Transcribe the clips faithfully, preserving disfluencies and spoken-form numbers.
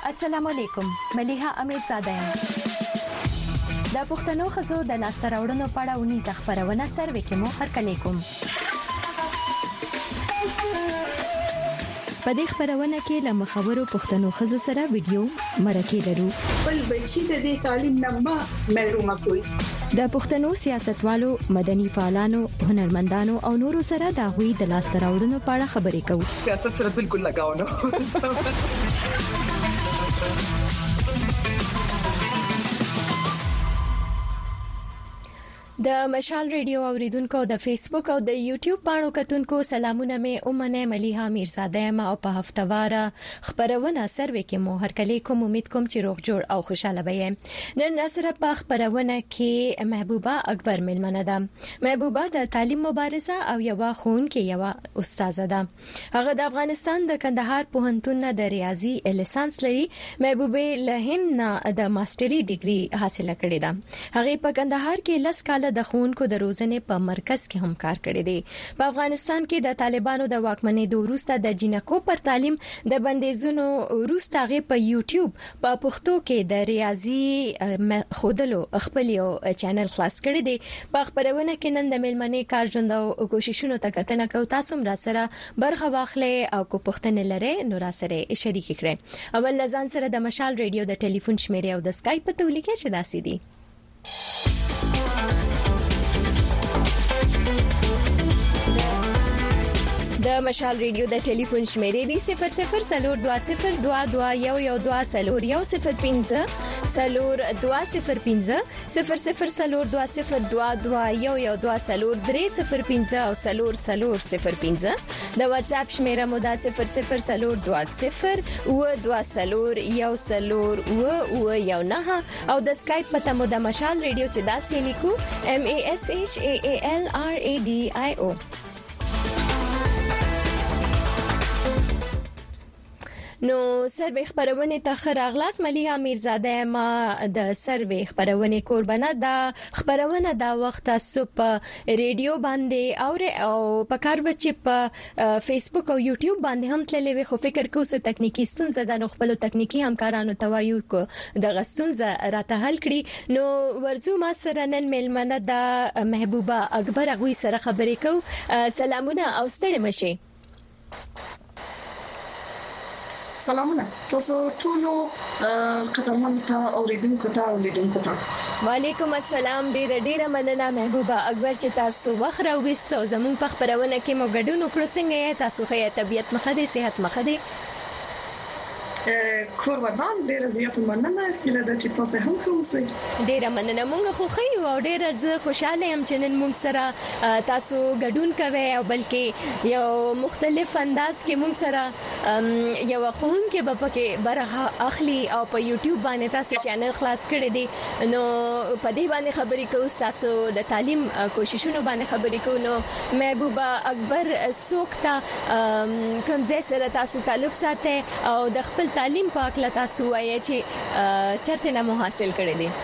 السلام علیکم ملیحه امیرزاده یم د پښتنو خزو د لاسته راوړنو په اړه ونی زخبرونه سروي کې مو هرکلی کوم په دې خبرونه کې له مخابرو پښتنو خزو سره ویډیو مرکه لرو بل بچی د دې تعلیم نه محروم کوي د پښتنو سیاستوالو مدني فعالانو هنرمندانو او نورو سره د غوي د لاسته راوړنو په اړه خبرې کوو سیاست سره بالکل لگاو نه د مشال ریډیو اوریدونکو د فیسبوک او د یوټیوب باندې کتونکو سلامونه مې اومنه ملیحه امیرزاده ما او په هفتواره خبرونه سروي کې مو هرکلی کوم امید کوم چې روغ جوړ او خوشاله وي نن سره په خبرونه کې محبوبه اکبر ملمنه ده محبوبه د تعلیم مبارزه او یو خون کې یو استاد ده هغه د افغانستان د کندهار پوهنتون د ریاضي لیسانس لري محبوبه له هند د ماستري ډیګري حاصله کړې ده هغه په کندهار کې لس کال د خونکو د روزنې په مرکز کې هم کار کړی دی په افغانستان کې د طالبانو د واکمنۍ د وروسته د جنکو پر تعلیم د بندیزونو وروسته غي په یوټیوب په پښتو کې د ریاضي خودلو خپل یو چینل خلاص کړی دی په خبرونه کې نن د ملمنې کار ژوند او کوششونو ته کتنه کوي تاسو هم را سره برخه واخلې او کو پښتنه لره نو را سره شریک کړئ اول لزان سره د مشال ریډیو د ټلیفون شمیره او د اسکایپ په تولیکه چې داسې دي د مشال ریډیو د ټلیفون شمیرې دی صفر صفر سلور دوا صفر دوا دوا یو یو دوا سلور یو صفر پنځه سلور دوا صفر پنځه صفر صفر سلور دوا صفر دوا دوا یو یو دوا سلور درې صفر پنځه او سلور سلور صفر پنځه د واتس اپ شمیره مو دا صفر صفر سلور دوا صفر و دوا سلور یو سلور و و یو نه او د اسکایپ پته مو د مشال ریډیو چې دا سې لیکو ام ا اس اچ ا ا ال ار ا ډي آی او نو سروي خبرونه ته خراغلاس ملیحه امیرزاده ما د سروي خبرونه قربانه دا خبرونه دا وخت صبح ریډیو باندې او او په کار بچ په فیسبوک او یوټیوب باندې هم تللې وي خو فکر کوم څه تکنیکی ستونزه د خپل تکنیکی همکارانو توایو کو د غستونزه راته حل کړي نو ورزو ما سره نن ملمنه د محبوبه اکبر غوي سره خبرې کو سلامونه او ستړي مشي سلامونه تاسو ټول قدرمن ته اوریدونکو ته اوریدونکو ته وعلیکم السلام ډیر ډیر مننه محبوبه اکبر چې تاسو وخره وبستو زمون په خبرونه کې مو ګډون وکړو څنګه تاسو خې طبيعت مخه دي صحت مخه دي کور ودان ډیر زیات مننه چې تاسو هم کومسئ ډیر مننه مونږ خو خې او ډیر زه خوشاله يم چې نن مونږ سره تاسو ګډون کوي او بلکې یو مختلف انداز کې مونږ سره یو خون کې په پکې برخه اخلي او په یوټیوب باندې تاسو چینل خلاص کړی دی نو په دې باندې خبرې کوو تاسو د تعلیم کوششونو باندې خبرې کوو نو محبوبه اکبر سوکتا کوم ځای سره تاسو تعلق ساتي او د خپل تعلیم پاک لتا سو وایي چې چرته نه حاصل کړی دی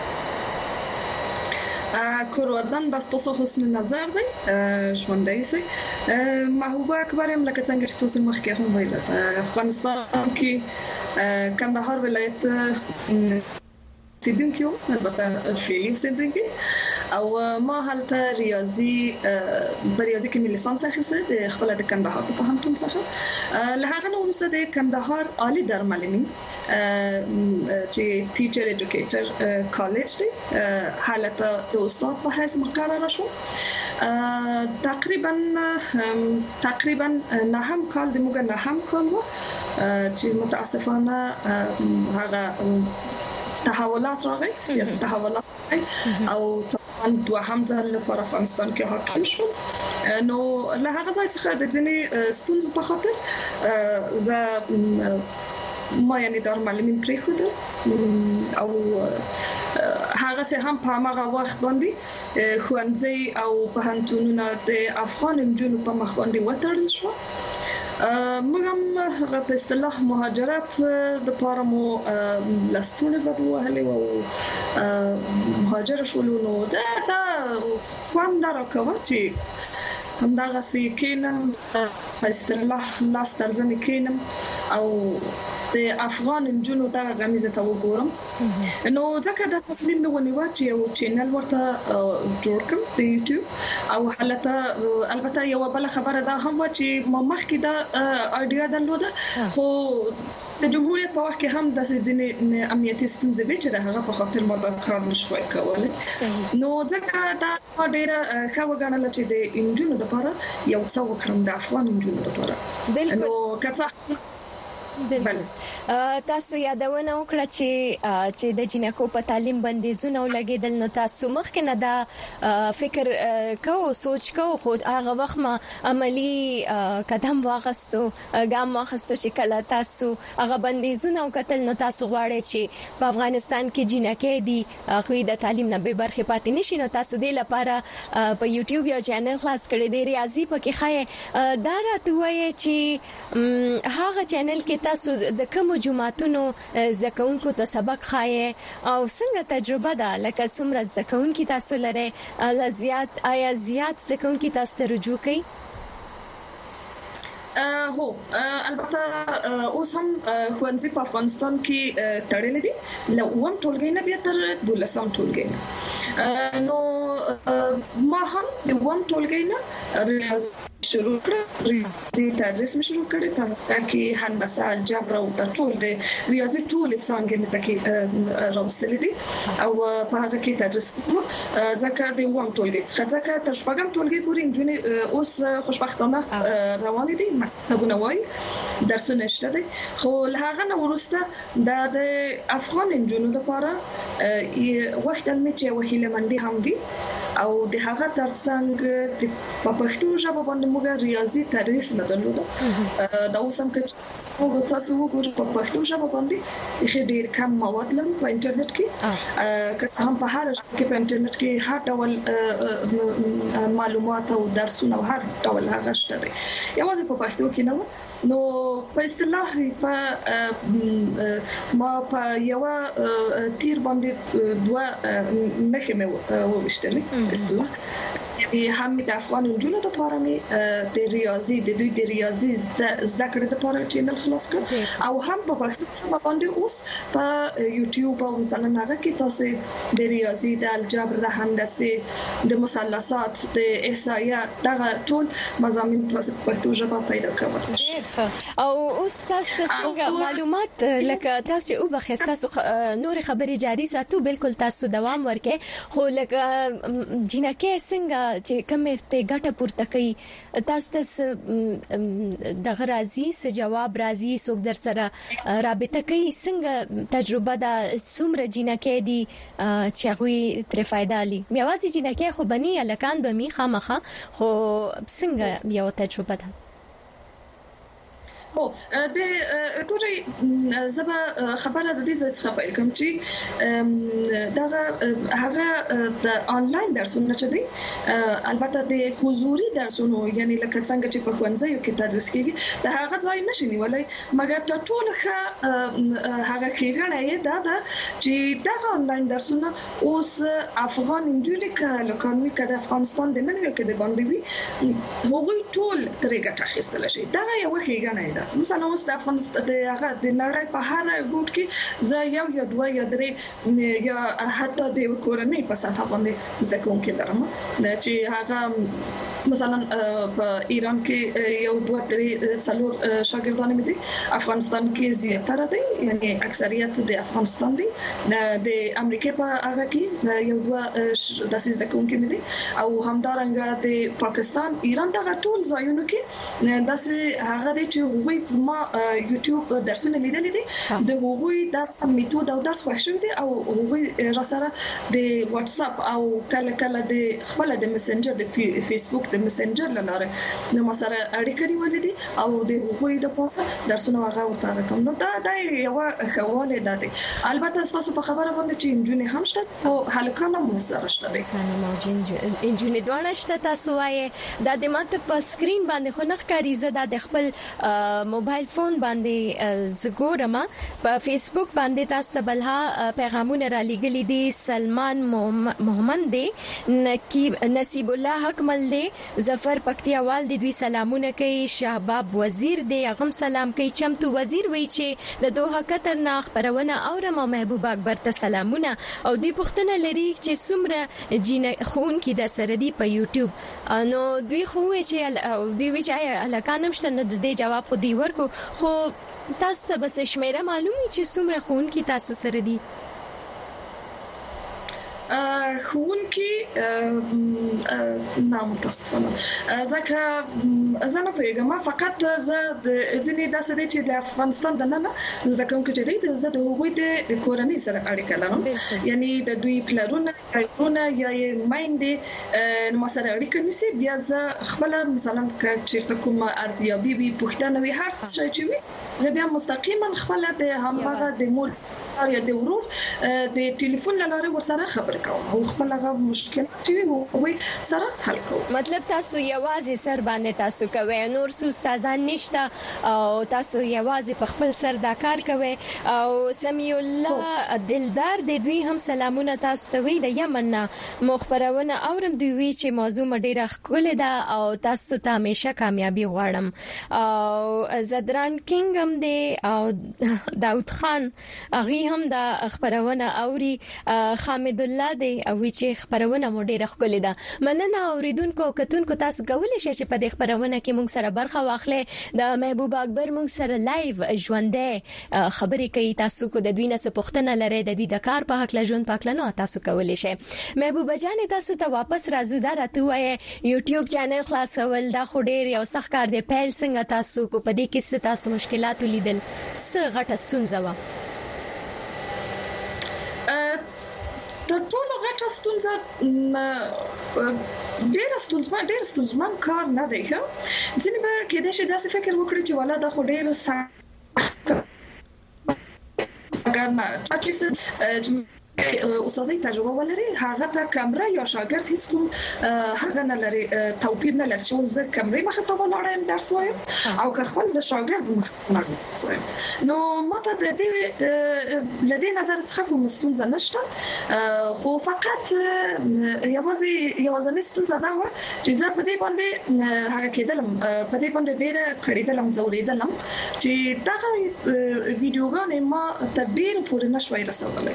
کور ودان بس تاسو حسن نظر دی ژوندۍ سي محبوبه اکبر هم لکه څنګه چې تاسو مخکې هم ویل افغانستان کې کندهار ولایت سیدونکو البته فعلی سیدونکو او ما هلته ریاضي بریاضي کې مې لیسانس اخیسته د خپل د کندهار په پوهنتون څخه له هغه نو وروسته د کندهار عالی درملني چې ټیچر ایجوکیټر کالج دی حالته د استاد په حیث مقرره شو تقریبا تقریبا نه هم کال د موږ نه هم کوم چې متاسفانه هغه تحولات راغی سیاسي تحولات او دوه هم ځل لپاره افغانستان کې حاکم شو نو له هغه ځای څخه د ځینې ستونزو په خاطر ز ما یعنی درملنې پرې خو او هغه سه هم په هغه وخت باندې خوانځي او په هنتونونه د افغان جنونو په مخ باندې وترل شو موږ هم هغه په اصطلاح مهاجرت د پاره مو لستونه بدوهلې او مهاجر شولو نو دا دا خوان راکوه چې همدغه سي کینم په اصطلاح لاس ترزمه کینم او د افغان جنو دغه غمیزه ته وګورم نو ځکه د تصمیم ونیو چې یو چینل ورته جوړ کړم د یوټیوب او حالته البته یو بل خبره ده هم چې ما مخکې دا اډیا درلوده خو د جمهوریت په وخت کې هم د ځینې امنیتي ستونزې به چې د هغه په خاطر ما دا کار نشوي کولای نو ځکه دا ډیره ښه وګڼل چې د انجونو لپاره یو څه وکړم د افغان انجونو لپاره بالکل نو کڅه بالکل تاسو یادونه وکړه چې چې د جنکو په تعلیم باندې زونه لګیدل نو تاسو مخکې نه دا فکر کو سوچ کو خو هغه وخت ما عملی قدم واغستو ګام واغستو چې کله تاسو هغه باندې زونه وکتل نو تاسو غواړئ چې په افغانستان کې جنکې دي خو د تعلیم نه به برخه پاتې نشي نو تاسو د لپاره په یوټیوب یو چینل خلاص کړی دی ریاضي پکې خای دا راته وایي چې هغه چینل کې تاسو د کوم جمعاتونو زکونکو ته سبق خای او څنګه تجربه ده لکه څومره زکونکو تاسو لري زیات آیا زیات زکونکو تاسو ته رجوع کوي هو البته اوس هم خوانزي په افغانستان کې تړلې دي نو وم ټولګي نه بیا تر دولسم ټولګي نو ما هم د وم ټولګي نه ریاضي شروع کړ ریاضي تدریس مې شروع کړې په کې هندسه الجبر او د ټول د ریاضي ټول څنګه مې پکې راوستلې دي او په هغه کې تدریس کوم ځکه د وم ټولګي څخه ځکه تر شپږم ټولګي پورې انجونې اوس خوشبختانه روان دي مکتبونه وای درسونه شته دي خو له هغه نه ورسته د افغان انجونو لپاره وخت مې چې وهیله مندي هم دي او د هغه ترڅنګ په پښتو ژبه باندې موږ ریاضي تدریس نه درلوده دا اوس هم چې موږ تاسو وګورئ په پښتو ژبه باندې هیڅ ډیر کم مواد لرم په انټرنیټ کې که هم په هر ژبه کې په انټرنیټ کې هر ډول معلومات او درسونه هر ډول هغه شته یوازې په پښتو کې نه نو په اصطلاح په ما په یو تیر باندې دوه نخې مې وښتلې اصطلاح یعنی هم د افغان جنونو لپاره مې د ریاضي د دوی د ریاضي زده کړې لپاره چینل خلاص کړ او هم په پښتو ژبه باندې اوس په یوټیوب او مثلا هغه کې تاسو د ریاضي د الجبر د هندسه د مثلثات د احصائیات دغه ټول مضامین تاسو په پښتو ژبه پیدا کوئ او اوس تاسو څنګه معلومات لکه تاسو او بخښ تاسو نور خبري جاري ساتو بالکل تاسو دوام ورکې خو لکه جنکه څنګه چې کومه ته ګټه پورته کوي تاسو ته د غرازي څه جواب راځي څوک در سره رابطه کوي څنګه تجربه دا څومره جنکه دي چې هغه تر فائدہ لري میوازي جنکه خو بني الکان به می خامخه خو څنګه یو تجربه ده هو د ټوټي زبا خبره د دې څخه پیل کوم چې دا هغه د انلاین درسونه چې دي البته د حضوري درسونو یعنی لکه څنګه چې په ښوونځیو کې تدریس کیږي دا هغه ځای نشي نیولای مګر ټول ښه هغه کېږي دا دا چې دا انلاین درسونه اوس افغان انجونې کله کومي کده افغانستان د منوي کې د باندې وي هغوی ټول ترې ګټه اخیستل شي دا یو کېږي مثلا اوس د افغانستان د هغه د نړۍ په هر ګوټ کې زه یو یا دوه یا درې یا حتی د کورنۍ په سطح باندې زده کوونکي لرم چې هغه مثلا په ایران کې یو دوه درې څلور شاګردان مې دي افغانستان کې زیاتره دي یعنی اکثریت د افغانستان دي د امریکا په هغه کې یو دوه د زده کوونکي مې دي او همدارنګه د پاکستان ایران دغه ټول ځایونو کې داسې هغه دي چې ما یوټیوب درسونه لیدلې دي د هغوی د میتود او درس خوښ دي او هغوی را سره د واتس اپ او کله کله د خپل د میسنجر د فیسبوک د میسنجر لاره نو ما سره اړیکه نیولې دي او د هغوی د په درسونه هغه ورته کوم نو دا د یو خواله ده دي البته تاسو په خبره باندې چې انجونې هم شته او هلکانه مو سره شته دي کنه موجین انجونې دوه شته تاسو وایي دا د ماته په سکرین باندې خو نه ښکاري زه د خپل موبایل فون باندې زګورم په فیسبوک باندې تاسو ته بلها پیغامونه را لګلې دي سلمان محمد دی نقیب نصیب الله حکمل دی ظفر پکتیاوال د دوی سلامونه کوي، شهباب وزیر دی هغه سلام کوي، چمتو وزیر وی چې د دوه خطرناک خبرونه اورم او محبوب اکبر ته سلامونه او دی پښتنه لري چې څومره جین خون کې در سره دی په یوټیوب نو دوی خو چې دوی وی چې الکانم شته نو د دې جواب خو دی ورکو خو تاسو ته بس شمیره معلومه چې څومره خون کې تاسو سره دی خون کې نامتاسفانه ځکه زه نه پیګم فقط زه د ځینې داسې دي چې د افغانستان د ننه زه کوم کې چې د زه د هغوی د کورنۍ سره اړیکه لرم یعنی د دوی پلرونه پلرونه یا مایندې نو سره اړیکه نسی بیا زه خپل مثلا چې کوم ارزیابي وي پښتنه وي هر څه چې وي زه بیا مستقیما خپل د همغه د مور یا د ورور د ټلیفون لاره ورسره خبرې کوم او خپل هغه مشکلات چې وي سره حل کوم. مطلب تاسو یوازې سر باندې تاسو کوي نور څه استادان نشته او تاسو یوازې په خپل سر دا کار کوي او سمي الله دلدار د دوی هم سلامونه تاسو ته وي د یمن مخبرونه اورم دوی وی چې موضوع ډیره ښکلې ده او تاسو ته همیشه کامیابی غواړم او زدران کینګ هم دی او داود خان هغه هم دا خبرونه اوري حامد الله دی او چې خبرونه مو ډیره ښکلې ده مننه اوریدونکو کتونکو تاسو کولای شئ چې په دې خبرونه کې موږ سره برخه واخلئ د محبوب اکبر موږ سره لایو ژوندې خبرې کوي تاسو کو د دوی نه څه پوښتنه لرئ د دې د کار په حق له ژوند پاکلنو تاسو کولای شئ محبوب جان تاسو ته واپس راځو دا راته وایي یوټیوب چینل خلاصول دا خو ډیر یو سخت کار دی پیل څنګه تاسو کو په دې کې څه تاسو مشکلات لیدل څه غټه ستونزه و د ټولو غټه ستونزه ډېر ستونزمن ډېر ستونزمن کار نه دی ښه ځینې به کېدای شي داسې فکر وکړي چې والا دا خو ډېر سخت کار نه چې استادي تجربه ولري هغه ته کیمرا یا شاګرد هیڅ کوم هغه نه لري توپیر نه لري چې زه کیمرې مخه ته ولاړم درس وایم او که خپل د شاګرد مخه درس وایم نو ماته د دې لدې نظر څخه کوم ستونزه نشته خو فقط یوازې یوازې ستونزه دا و چې زه په دې باندې هغه کېدلم په دې باندې ډېر کړیدلم زوریدلم چې دا ویډیوګانې ما ته ډېر پورې نشوي رسولای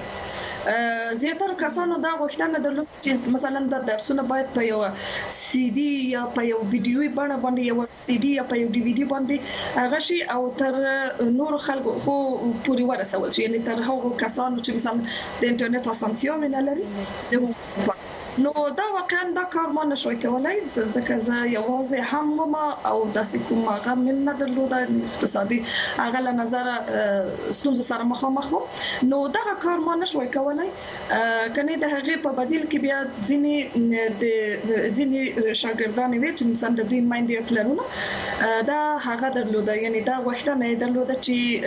زیاتره کسانو دا غوښتنه درلود چې مثلا د درسونه باید په یو سي ډي یا په یو ویډیوي بڼه باندې یو سي ډي یا په یو ډي وي ډي باندې هغه شي او تر نور خلکو خو پوری ورسول شي یعنی تر هغو کسانو چې مثلا د انټرنیټ اسانتیا نه لري نو دا واقعا دا کار ما نشوي کولای ځکه زه یوازې هم ما او داسې کوم هغه من نه درلوده اقتصادي هغه له نظر ستونزه سره مخامخ وو نو دا کار ما نشوي کولای کنه د هغه په بدیل کې بیا ځینی د ځینی شاګردان وي چې مثلا د دوی مایندې پلانونه دا هغه درلوده یعنی دا وختونه درلوده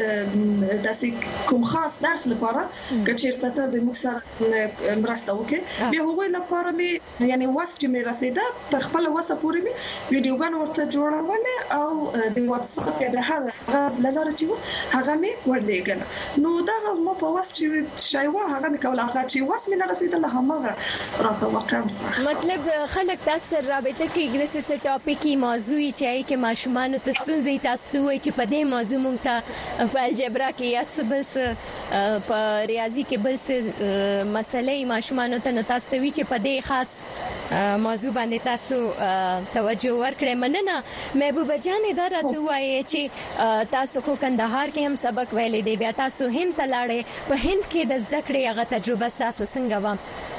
چې داسې کوم خاص درس لپاره کچیرته ته د موږ سره مرسته وکړي بیا هغوی لپاره می یعنی واس چې می رسیده تر خپل وسه پورې می ویډیوګان ورته جوړول او د واتس اپ د هغه لاره چې هغه می ورلېګل نو دا غوښ مو په واس چې شای و هغه می کول هغه چې واس می نه رسیدل هغه راته واقعا صح مطلب خلک تاسو رابطه کې د څه ټاپیکي موضوع چې کې ماشومان ته ستونزې تاسو وایي چې په دې موضوع مونږ ته په الجبرا کې یا څه بل په ریاضي کې بل څه مسلې ماشومان ته نو تاسو وی چې په دې خاص موضوع باندې تاسو توجه ورکړئ مننه محبوب جان دا راته وایي چې تاسو خو کندهار کې هم سبق ویلې دی بیا تاسو هند ته لاړې په هند کې د زده کړې هغه تجربه تاسو څنګه و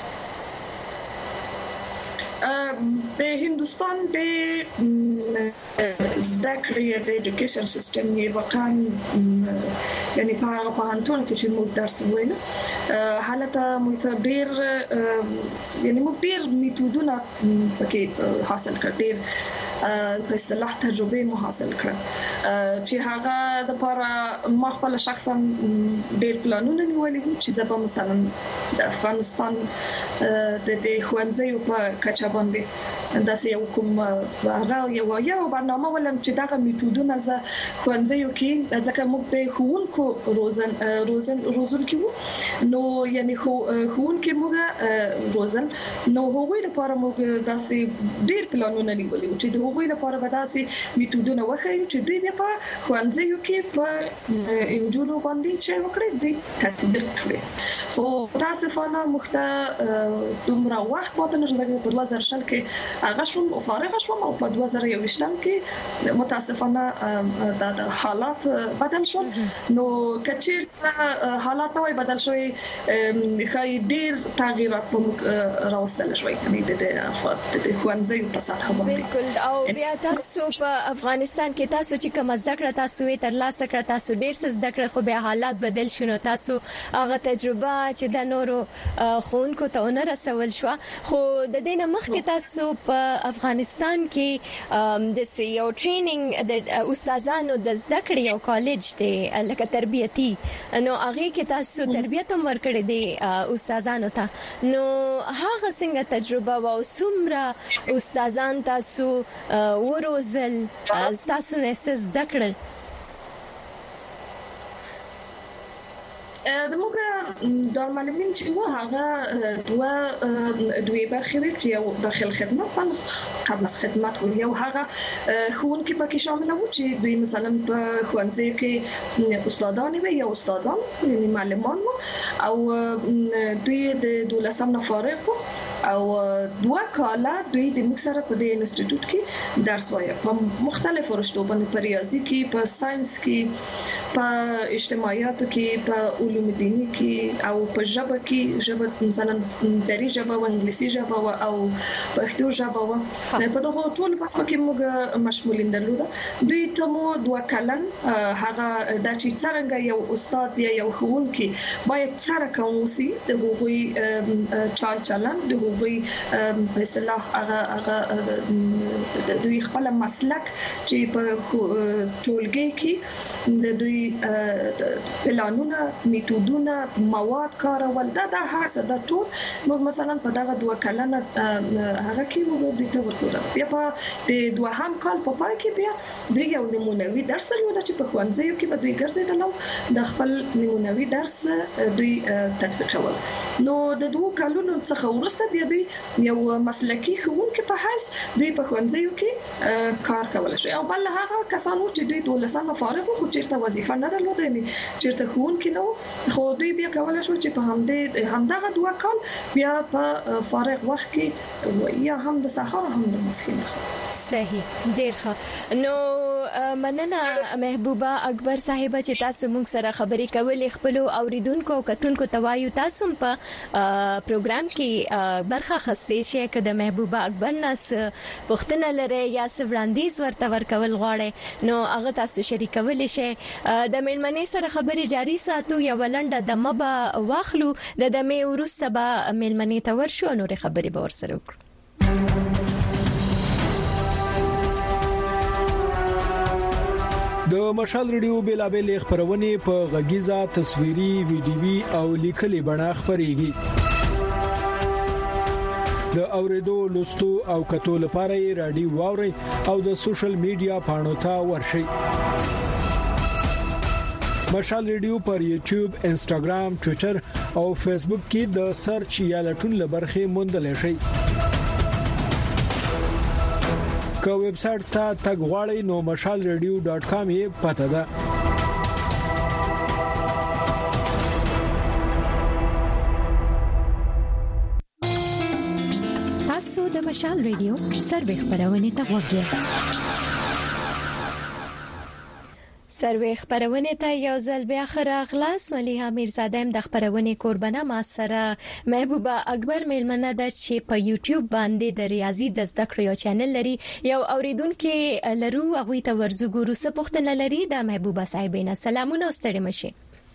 د هندستان د زده کړې د ایجوکیشن سیستم یې واقعا یعنی په هغه پوهنتون کې چې موږ درس وایو حالت موږ ډېر یعنی موږ ډېر میتودونه پکې حاصل کړ ډېر په اصطلاح تجربه مو حاصل کړ چې هغه د لپاره ما خپل شخصا ډېر پلانونه نیولې وو چې زه مثلا د افغانستان د دې خوانځي په کچه باندې داسې یو کوم هغه یو یو برنامه ولم چې دغه میتودونه ز خوانځيو کې ځکه موږ د خوونکو روزن روزن روزل کې نو یعنی خو خون کې موږ روزن نو هغوی لپاره موږ داسې ډیر پلانونه نیولي چې د هغوی لپاره به داسې میتودونه وخایو چې دوی بیا په خوانځيو کې په انجونو باندې چې وکړي د تطبیق کړي خو تاسو فانا مخته دومره وخت ماته نه ځکه په دوه زره شل کې هغه شوم او فارغ شوم او په دوه زره یو ویشتم کې متاسفانه د حالات بدل شول نو کچیرته حالات نوې بدل شوې خای ډیر تغیرات په راوستل شوې یعنی د د خوانځي په سطح باندې بالکل او بیا تاسو په افغانستان کې تاسو چې کوم ذکر تاسو یې تر لاسه کړ تاسو ډیر څه ذکر خو بیا حالات بدل شونه تاسو هغه تجربه چې د نورو خونکو ته نه رسول شو خو د دې مخکې تاسو په افغانستان کې د یو ټریننګ د استادانو د زده کړې یو کالج دی لکه تربیتی نو هغه کې تاسو تربیت هم ورکړې دي استادانو ته نو هغه څنګه تجربه او څومره استادان تاسو وروزل تاسو نه زده کړل د موږ د معلمین چې نو هغه دوه دوی برخې وي چې یو داخل خدمت قبل از خدمت او یو هغه خون کې پکې شامل وو چې دوی مثلا په خوانځي کې استادان وي یا استادان یعنی معلمان وو او دوی د دولسم نه فارغ وو او دوه کاله دوی د موږ سره په دې انسټیټیوټ کې درس وایي په مختلفو رشتو باندې په ریاضي کې په ساينس کې په اجتماعیاتو کې په علوم دینی کې او په ژبه کې ژبه مثلا دری ژبه او انګلیسي ژبه او پښتو ژبه په دغه ټول په کې موږ مشمولین درلوده دوی ته مو دوه کلن هغه د چې څنګه یو استاد یا یو ښوونکی باید څنګه کومسي د هغوی چال چلن د هغوی په اصطلاح هغه هغه د دوی خپل مسلک چې په ټولګي کې د دوی پلانونه میتودونه مواد کارول دا د هر څه د ټول موږ مثلا په دغه دوه کلنه هغه کې موږ د تور کړو بیا په د دوه هم کال په پای کې بیا د یو نمونوي درس درلود چې په خوانځي کې به دوی ګرځیدل د خپل نمونوي درس دوی تطبیقول نو د دوه کلونو څخه ورسته بیا دوی یو مسلکی ښوونکی په حیث دوی په خوانځي کې کار کول شي او بل هغه کسانو چې دوی دولسمه فارغ خو چیرته وظیفه نه درلوده ني چیرته ښوونکی نو خو دوی بیا کولای شو چې په همدې همدغه دوه کال بیا په فارغ وخت کې یا هم د سهار هم د ماسخین صحیح ډیر ښه نو مننه محبوبه اکبر صاحب چې تاسو موږ سره خبرې کولې خپل اوریدونکو او کتونکو توایو تاسو په پروګرام کې برخه خستې شي کده محبوبه اکبر ناس پښتنه لري یا سوړاندیز ورته ورکول غواړي نو هغه تاسو شریکول شي د ملمنې سره خبرې جاری ساتو یا ولنده د مبا واخلو د دمه ورسته به ملمنې ته ورشو نو خبرې به ورسره وکړو د مشال ریډیو بیلابل خبرونه په غږیزه تصویري ویډیوي او لیکلي بڼه خبريږي د اوریدو لوستو او کتو لپاره رادیو واوري او د سوشل میډیا پاڼو ته ورشي مشال ریډیو پر یوټیوب انسټاګرام ټوئیټر او فیسبوک کې د سرچ یا لټون لبرخه موندل شي که ویب سټ ته تګ غواړئ نو مشال ریډیو ډاټ کام یې پته ده تاسو د مشال ریډیو سروې خبرونه ته وګورئ سروې خبرونه ته یو ځل بیا خراغلاس مليها میرزاده د خبرونه قربانه ما سره محبوبه اکبر ملمنه د چې په یوټیوب باندې د ریاضي د زده کړې یو چینل لري یو اوریدونکو لرو هغه ته ورزګورو څه پوښتنه لري د محبوبه صاحبینه سلامونه ستړي مشي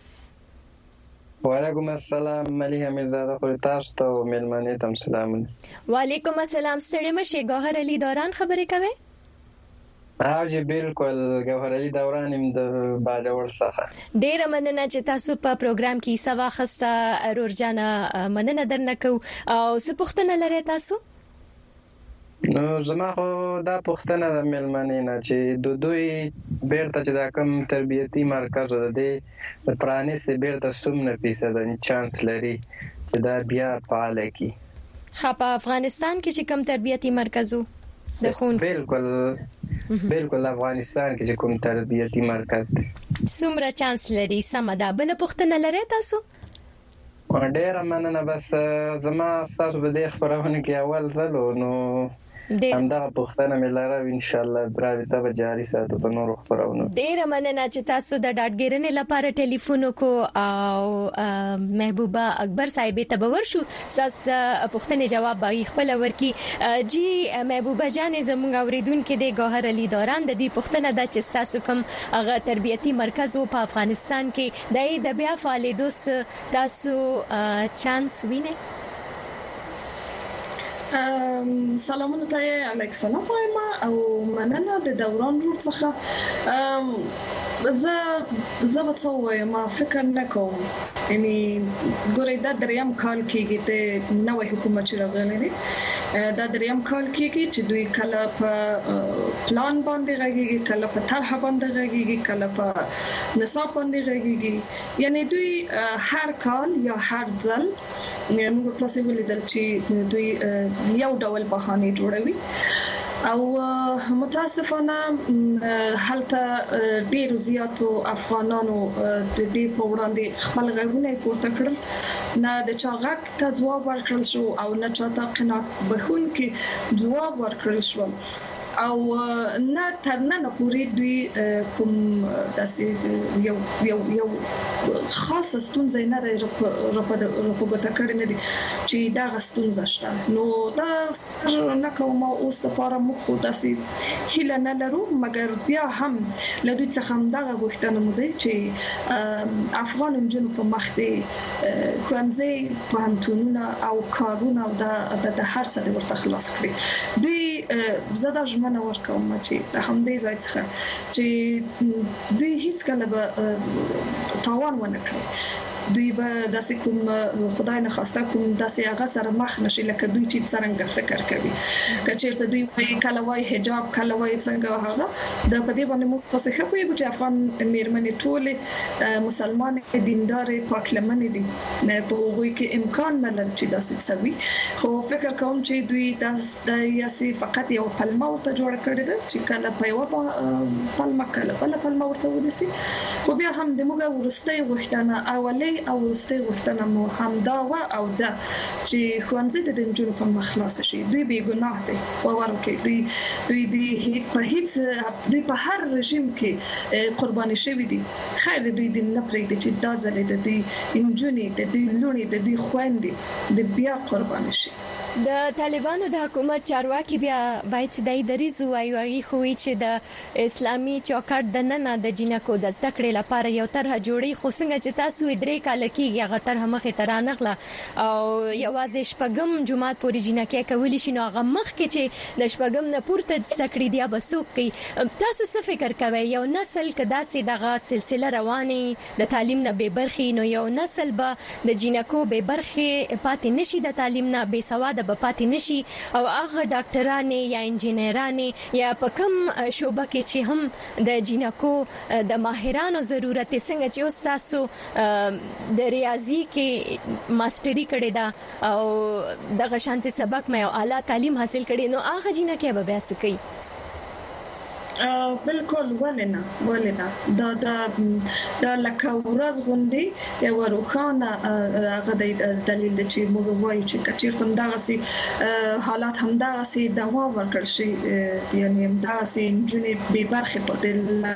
وعلیکم السلام مليها میرزاده خو تاسو ته ملمنه تم سلامونه وعلیکم السلام ستړي مشي ګوهر علي دوران خبرې کوي او جی بالکل ګوهر علي دوران هم د باجوړ څخه ډیر مننه چې تاسو په پروګرام کې سوا خسته رورجانه مننه درنکو او څه پوښتنه لري تاسو نو زما خو دا پوښتنه د ملمنې نه چې د دوی بیرته چې دا کوم تربیتی مرکز ده د پرانیستي بیرته څومره فیصد چانس لري چې دا بیا فعال کی؟ خو په افغانستان کې چې کوم تربیتی مرکزو د خون بالکل بالکل افغانستان کې چې کوم تربیتی مرکز دی څومره چانس لري؟ سم ده. بل پوښتنه لري تاسو؟ ډېر مننه. بس زما تاسو به د خبرونه کې اول ځلو نو همدا پوښتنه مې لاره ان شاء الله برابر به جاری ساتو په نورو خبرونو. ډېر مننه چې تاسو د ډاډګیرنې لپاره ټلیفون وکړو او محبوبه اکبر صاحب ته ورشو تاسو پوښتنې جواب به خپل ورکي. جی محبوبه جان زموږ اوریدونکو د ګوهر علي دوران د دې پوښتنه د چې تاسو کوم هغه تربیتی مرکز په افغانستان کې د بیا فعالیت تاسو چانس وینئ؟ سلامونه ته الکسانا وایم او مننه د دوران جوړ څخه زه زه به څه وایم فکر نه کوم یعنی ګورې دا دریم کال کېږي ته نوې حکومت چې راغلی دی دا دریم کال کېږي چې دوی کله په پلان باندې غږیږي کله په طرح باندې غږیږي کله په نصاب باندې غږیږي یعنی دوی هر کال یا هر ځل موږ تاسو ولیدل چې دوی یو ډول بهانه جوړوي او متاسفانه هلته ډیر زیاتو افغانانو د دې په وړاندې خپل غږونه پورته کړل نه د چا غږ ته ځواب ورکړل شو او نه چا ته قناعت بخښونکي ځواب ورکړل شو او نه تر نن پورې دوی کوم داسې یو یو یو خاصه ستونزه نه لري رپورټ کړی نه دي چې دا غستونزه شته نو دا نه کوم اوس لپاره مخ داسې هیله نه لرو مګر بیا هم له دوی څخه هم دا غوښتنه مو ده چې افغان جنوب په مخ دي ښوونځي پوهنتونونه او کارونه او د هر څه د ورته خلاص کړي دوی زده ژمنه ورکوم چې د همدې ځای څخه چې دوی هیڅ کله به تاوان ونه کړي دوی به داسې کوم خدای نه خواسته کوم داسې هغه سره مخ نشي لکه دوی چې څنګه فکر کوي کچېرته دوی په کله وای حجاب کله وای څنګه هغه د په دې باندې مو تاسو ښه پوهیږئ چې افغان میرمنې ټول مسلمان دیندار پاکلمن دي نه په هغوی کې امکان نه لري چې داسې څوي خو فکر کوم چې دوی د یاسي فقط یو پلمه ورته جوړ کړی ده چې کله په یو پلمه کله بل پلمه ورته ودسي خو بیا هم د موږ ورستۍ غوښتنه اولی او ورستۍ غوښتنه مو همدا و او دا چې ښوونځي د نجونو په مخ خلاص شي دوی بې ګناه دي باور وکړئ دوی دوی د په هیڅ دوی په هر رژیم کې قرباني شوي دي خیر دوی د نه پرېږدي چې دا ځلې د دوی نجونې د دوی لونې د دوی خويندې د بیا قرباني شي. د طالبانو د حکومت چارواکي بیا باید چې دای دریزو وایي خوې چې د اسلامي چوکاټ د نن د جنکو د زده کړې لپاره یو طرح جوړي خو څنګه چې تاسو درې کال کې هغه طرح مخې ته رانغله او یوازې شپږم جمعات پورې جنکې کولی شي نو هغه مخ کې چې د شپږم نه پورته زده کړې دی بسوک کوي تاسو څه فکر کوئ یو نسل کدا سي دغه سلسله رواني د تعلیم نه به برخي نو یو نسل به د جنکو به برخي پاتې نشي د تعلیم نه به سواد به پاتې نشي او هغه ډاکټرانه یا انجینرانه یا په کوم شوبه کې چې هم د جنکو د ماهرانو ضرورت څنګه چې اوس تاسو د ریاضي کې ماستری کړی دا او دغه شانتي سبق مې او اعلی تعلیم حاصل کړي نو هغه جنکه به بیا څه کوي بالکل ولنه ولنه دا دا دا لکه ورځ غونډي یو روخانه هغه د دلیل چې موږ وایو چې کچیرته دغه سي حالات هم دغه سي دوام ورکړ شي یعنی دغه سي جنې به برخه په دل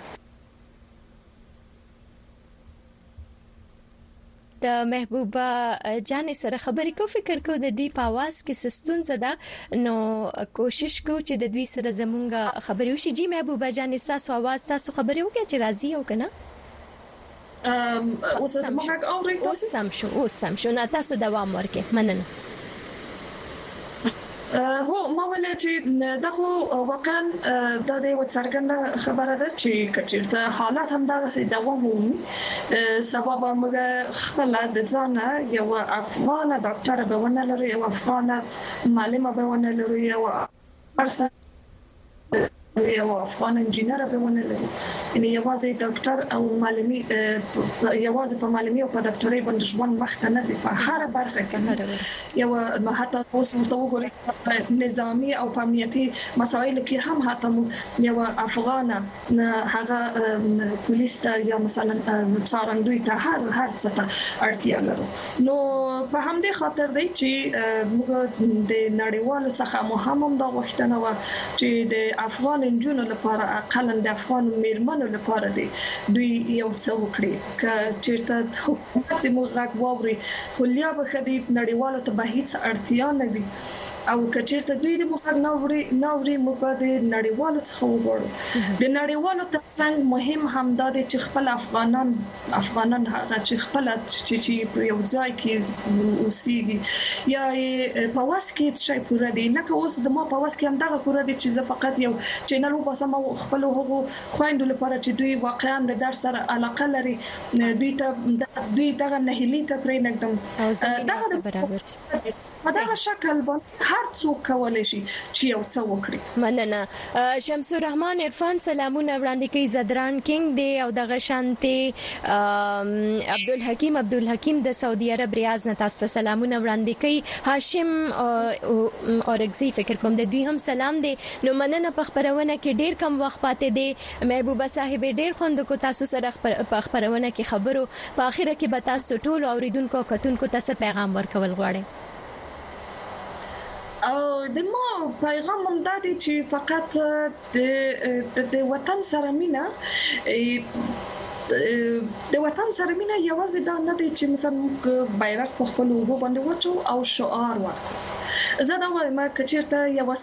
د محبوبه جان سره خبرې کو فکر کو د دې په आवाज کې سستون زده نو کوشش کو چې د دوی سره زمونږه خبرې وشي جی محبوبه جان تاسو आवाज تاسو خبرې وکړئ چې راضي او کنه ام اوس موږ اورئ تاسو سم شو اوس سم شو نه تاسو دوام ورکړئ مننه هو ما ویل چې دغه واقعا د دې وڅرګنده خبره ده چې کچیرته حالات هم دغه دوام ومومي سبب موږ خپل د ځان یو افغان ډاکټر به ونه لري یو افغان معلم به ونه لري یو ارسل یو افغان انجینر به ونه لري یعنی یوازې ډاکټر او معلمي یوازې په معلمي او په ډاکټرۍ باندې ژوند وخت نه زی په هر برخه کې یو حتی اوس ورته وګورئ نظامی او امنیتي مسایل کې هم حتی یو افغان هغه پولیس ته یا مثلا څارندوی ته هر هر څه ته اړتیا لرو نو په همدې خاطر دی چې موږ د نړیوالو څخه مهم د غوښتنه و چې د افغان انجونو لپاره اقل د افغان میرمنو لپاره دی دوی یو څه وکړي چې چیرته حکومت د موږ غواړي کلیا به خدي نړیوالو ته به هیڅ اړتیا نه وي او کچیرته دوی د مخ نوري نوري مبادی نړیوالو څخه وګورو د نړیوالو ترڅنګ مهم همدا دي چې خپل افغانان افغانان هغه چې خپل چې یو ځای کې اوسېږي یا په واس کې شي پوره دي لکه اوس د ما په واس کې هم دغه پوره دي چې زه فقط یو چینل وباسم او خپل هغه خويندو لپاره چې دوی واقعا د درس سره علاقه لري دوی ته دوی دغه نهیلی ته پرې نګدم دغه برابر په دغه شکل باندې هر څوک کولای شي چې یو څه وکړي. مننه. شمس الرحمن عرفان سلامونه وړاندې کوي زدران کینګ دی او دغه شانته عبدالحکیم عبدالحکیم د سعودي عرب ریاض نه تاسو سلامونه وړاندې کوي. هاشم اورګزی فکر کوم د دوی هم سلام دی. نو مننه په خبرونه کې ډیر کم وخت پاتې دی. محبوبه صاحب ډیر خوند کو تاسو سره په خبرونه کې خبرو په اخره کې به تاسو ټول اوریدونکو کتونکو ته پیغام ورکول غواړئ. او د ما پیغام هم دا دی چې فقط د د وطن سره مینا د وطن سره مینا یوازې دا نه دی چې مثلا بیرغ په خپل وګو باندې وچو او شعار ورکړو. زه دا وایم چې چیرته یو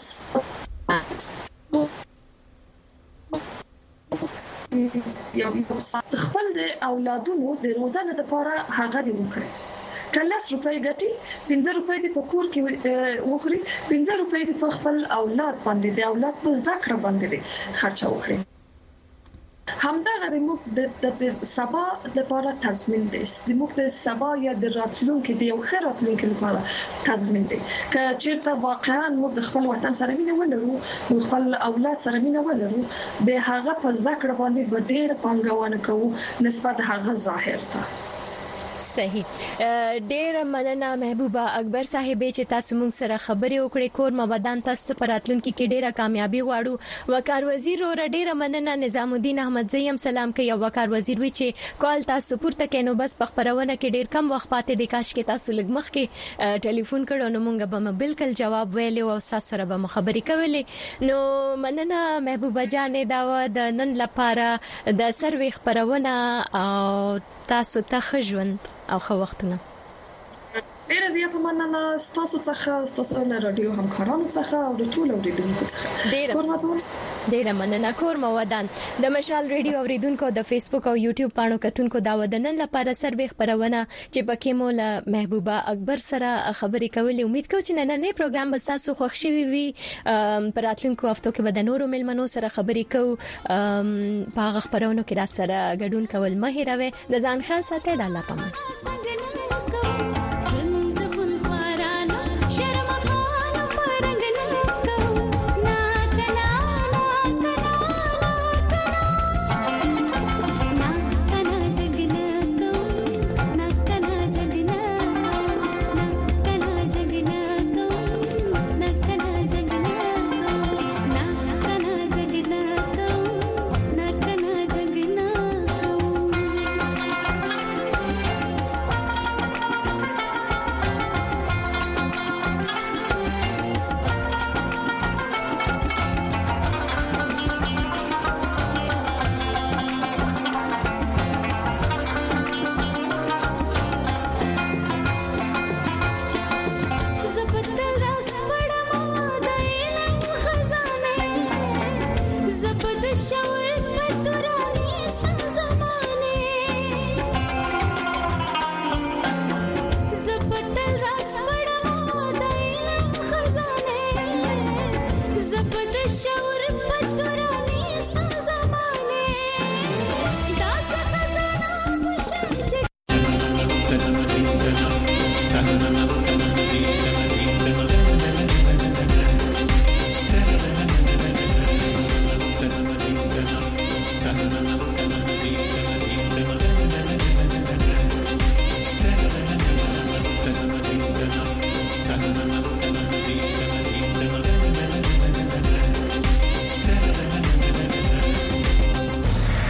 یو خپل د اولادونو د روزانه لپاره هغه دی وکړي کلاس روپۍ ګټي پنځه روپۍ د پکور کې وخوري پنځه روپۍ د خپل اولاد باندې د اولاد په زده کړه باندې خرچ وکړي. همدغه د موږ د سبا لپاره تضمین دی د موږ د سبا یا د راتلونکو د یو ښه راتلونکو لپاره تضمین دی که چیرته واقعا موږ د خپل وطن سره مینه ولرو موږ خپل اولاد سره مینه ولرو د هغه په ذکر باندې به ډېر پانګونه کوو نسبت هغه ظاهر ته. صحیح. ډیر مننه محبوبه اکبر صاحب چې تاسو موږ سره خبرې وکړې کور مودان تاسو پر راتلونکي کې ډیره کامیابی غواړو. وقار وزیر اور ډیره مننه نظام الدین احمد زیم سلام کوي. وقار وزیر وی چې کال تاسو پورته کینو بس په خبرونه کې ډیر کم وخت پاتې دی کاش کې تاسو لږ مخ کې ټلیفون کړو نو موږ به بالکل جواب ویلو او تاسو سره به خبرې کولې. نو مننه محبوبه جان دا د نن لپاره د سروي خبرونه او تاسو ته خجوند او خو وختونه ډیره زیاته مننه تاسو څخه تاسو له رادیو همکارانو څخه او د ټولو اوریدونکو څخه ډیره ډیره مننه. کور مودان د مشال رادیو اوریدونکو د فیسبوک او یوټیوب پاڼو کتونکو دا ودنن لپاره سروي خبرونه چې پکې مو له محبوبه اکبر سره خبرې کولې. امید کوم چې نننې پروګرام به تاسو خوښ شي وي. پر راتلونکو هفتو کې به د نورو ملمنو سره خبرې کوو په هغه خبرونو کې را سره ګډون کول مه هیروئ. د ځان خیال ساتئ. د الله پامان.